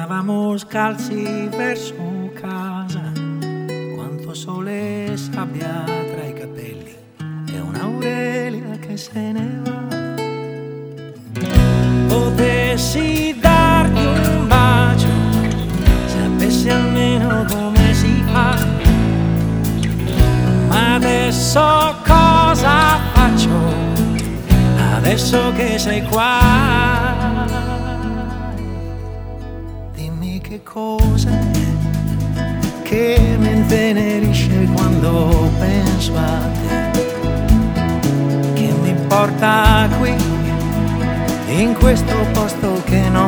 camminavamo scalzi verso casa, quanto sole e sabbia tra i capelli e un'Aurelia che se ne va. Potessi darti un bacio, sapessi almeno come si fa, ma adesso cosa faccio? Adesso che sei qua, dimmi che cos'è che mi intenerisce quando penso a te, che mi porta qui in questo posto